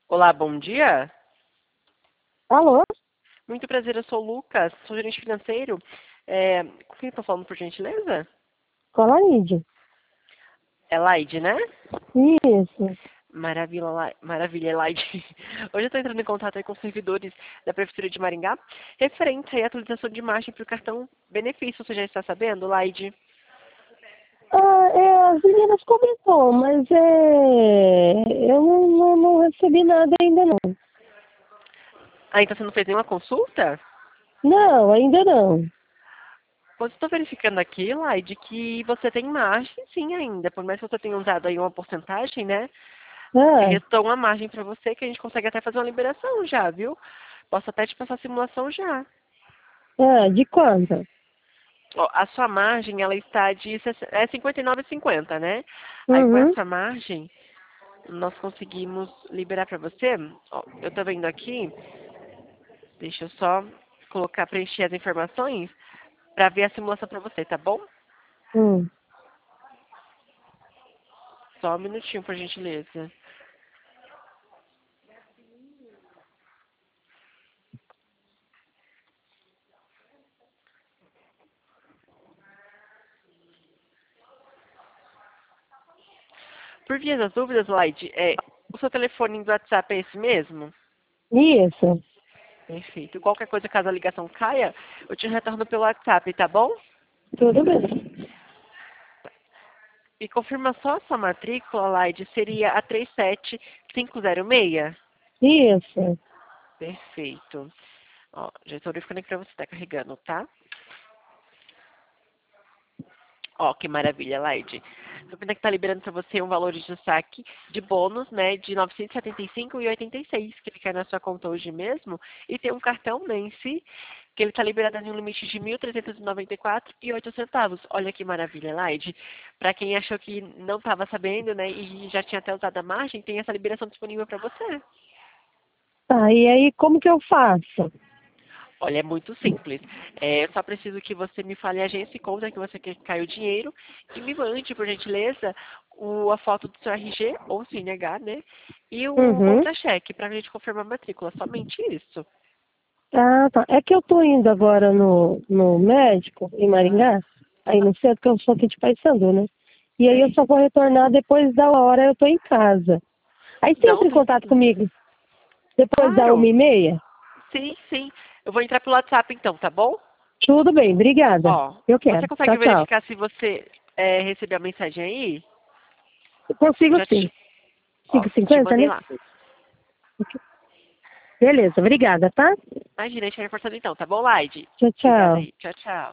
Olá, bom dia. Alô? Muito prazer, eu sou o Lucas, sou gerente financeiro. Com quem estou falando, por gentileza? Colaide. É Laide, né? Isso. Maravilha, maravilha, Laide. Hoje eu estou entrando em contato aí com os servidores da Prefeitura de Maringá, referente aí à atualização de imagem para o cartão benefício. Você já está sabendo, Laide? As meninas comentou, mas eu não recebi nada ainda não. Ah, então você não fez nenhuma consulta? Não, ainda não. Pois estou verificando aqui, Laide, que você tem margem sim ainda. Por mais que você tenha usado aí uma porcentagem, né? Ah, Restou uma margem para você que a gente consegue até fazer uma liberação já, viu? Posso até te passar a simulação já. de quanto? Ó, a sua margem, ela está de 59,50, né? Aí com Uhum. essa margem, nós conseguimos liberar para você. Ó, eu tô vendo aqui, deixa eu só preencher as informações para ver a simulação para você, tá bom? Hum. Só um minutinho, por gentileza. Por via das dúvidas, Laide, o seu telefone do WhatsApp é esse mesmo? Isso. Perfeito. Qualquer coisa, caso a ligação caia, eu te retorno pelo WhatsApp, tá bom? Tudo bem. E confirma só a sua matrícula, Laide, seria a 37506? Isso. Perfeito. Ó, já estou verificando aqui para você, tá carregando, tá? Ó, que maravilha, Laide. Estou vendo que tá liberando para você um valor de saque de bônus, né, de R$ 975,86, que ele cai na sua conta hoje mesmo, e tem um cartão Nancy, que ele está liberado em um limite de R$ 1.394,08. Olha que maravilha, Laide. Para quem achou que não estava sabendo, né, e já tinha até usado a margem, tem essa liberação disponível para você. Tá, e aí como que eu faço? Olha, é muito simples. Eu só preciso que você me fale a agência e conta que você quer que caia o dinheiro e me mande, por gentileza, a foto do seu RG ou CNH, né? E o Uhum. contra-cheque para a gente confirmar a matrícula. Somente isso. Ah, tá. É que eu tô indo agora no médico, em Maringá, aí no centro, que eu sou aqui de Paysandu, né? E aí eu Sei. só vou retornar depois da hora, eu tô em casa. Aí você Não entra em tem contato problema. comigo depois da Claro. 1h30? Sim, sim. Eu vou entrar pelo WhatsApp então, tá bom? Tudo bem, obrigada. Ó, Eu você quero. consegue Tchau, tchau. verificar se você recebeu a mensagem aí? Eu Eu consigo já sim. te, ó, te 5,50, mandei né? lá. Beleza, obrigada, tá? Imagina, a gente vai reforçando então, tá bom, Laide? Tchau, Obrigada tchau. aí. Tchau, tchau.